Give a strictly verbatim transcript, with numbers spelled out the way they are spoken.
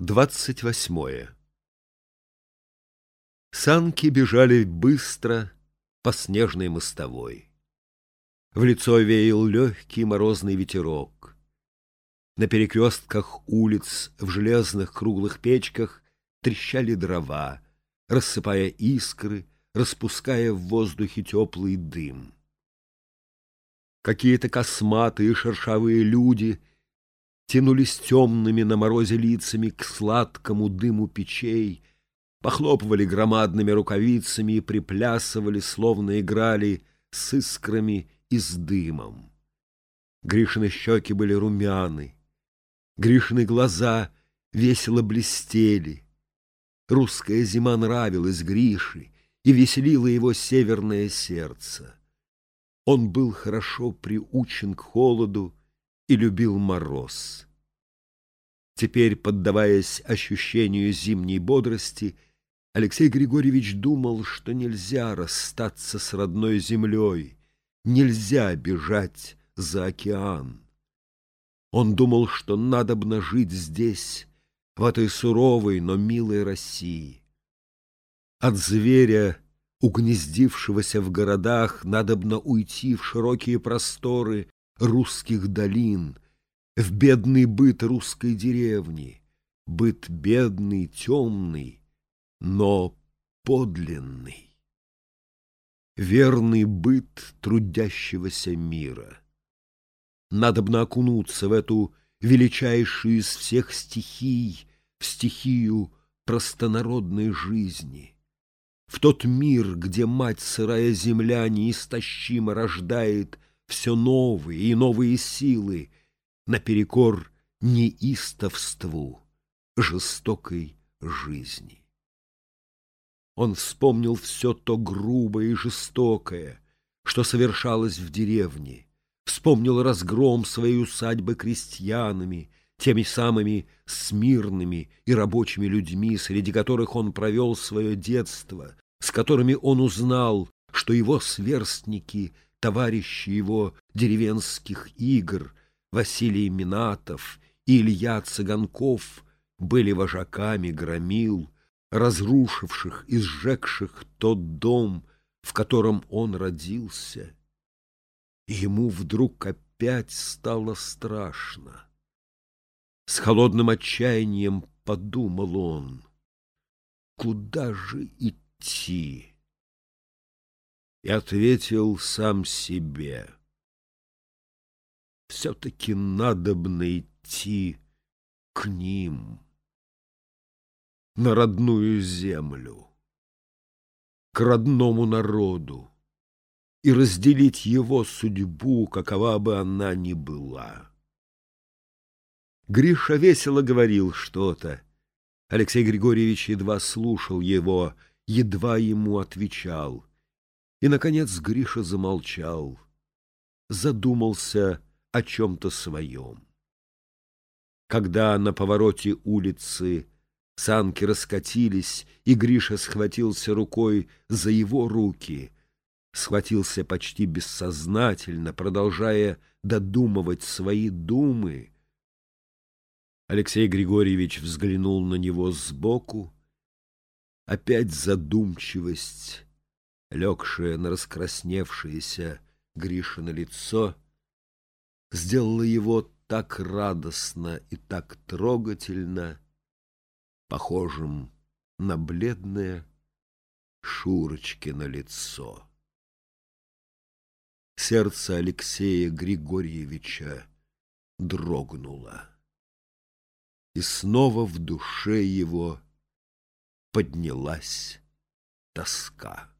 Двадцать восьмое. Санки бежали быстро по снежной мостовой. В лицо веял легкий морозный ветерок. На перекрестках улиц в железных круглых печках трещали дрова, рассыпая искры, распуская в воздухе теплый дым. Какие-то косматые шершавые люди тянулись темными на морозе лицами к сладкому дыму печей, похлопывали громадными рукавицами и приплясывали, словно играли с искрами и с дымом. Гришины щеки были румяны, Гришины глаза весело блестели. Русская зима нравилась Грише и веселила его северное сердце. Он был хорошо приучен к холоду и любил мороз. Теперь, поддаваясь ощущению зимней бодрости, Алексей Григорьевич думал, что нельзя расстаться с родной землей, нельзя бежать за океан. Он думал, что надобно жить здесь, в этой суровой, но милой России. От зверя, угнездившегося в городах, надобно уйти в широкие просторы русских долин, в бедный быт русской деревни, быт бедный, темный, но подлинный, верный быт трудящегося мира. Надобно окунуться в эту величайшую из всех стихий, в стихию простонародной жизни, в тот мир, где мать сырая земля неистощимо рождает все новые и новые силы наперекор неистовству жестокой жизни. Он вспомнил все то грубое и жестокое, что совершалось в деревне, вспомнил разгром своей усадьбы крестьянами, теми самыми смирными и рабочими людьми, среди которых он провел свое детство, с которыми он узнал, что его сверстники, товарищи его деревенских игр, Василий Минатов и Илья Цыганков, были вожаками громил, разрушивших и сжегших тот дом, в котором он родился. Ему вдруг опять стало страшно. С холодным отчаянием подумал он: куда же идти? И ответил сам себе: все-таки надобно идти к ним, на родную землю, к родному народу, и разделить его судьбу, какова бы она ни была. Гриша весело говорил что-то. Алексей Григорьевич едва слушал его, едва ему отвечал. И, наконец, Гриша замолчал, задумался о чем-то своем. Когда на повороте улицы санки раскатились, и Гриша схватился рукой за его руки, схватился почти бессознательно, продолжая додумывать свои думы, Алексей Григорьевич взглянул на него сбоку. Опять задумчивость, легшая на раскрасневшееся Гришино лицо, сделала его так радостно и так трогательно похожим на бледное Шурочкино лицо. Сердце Алексея Григорьевича дрогнуло, и снова в душе его поднялась тоска.